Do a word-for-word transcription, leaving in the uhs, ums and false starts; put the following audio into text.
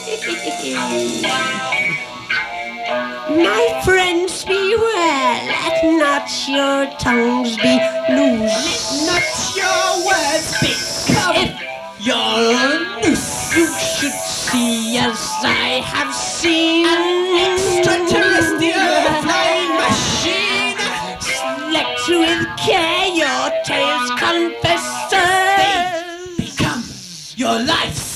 My friends, beware, let not your tongues be loose. Not your words become If your noose. you should see as I have seen Extraterrestrial flying machine. select with care your tales confessors. Become your life's